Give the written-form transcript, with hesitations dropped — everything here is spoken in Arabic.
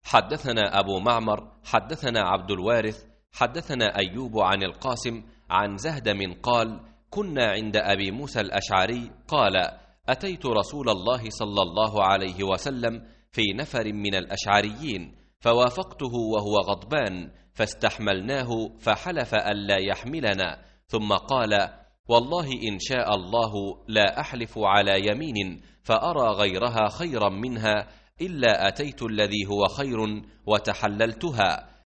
حدثنا أبو معمر حدثنا عبد الوارث حدثنا أيوب عن القاسم عن زهدم قال: كنا عند أبي موسى الأشعري قال: أتيت رسول الله صلى الله عليه وسلم في نفر من الأشعريين فوافقته وهو غضبان فاستحملناه فحلف ألا يحملنا، ثم قال: والله إن شاء الله لا أحلف على يمين فأرى غيرها خيرا منها إلا أتيت الذي هو خير وتحللتها،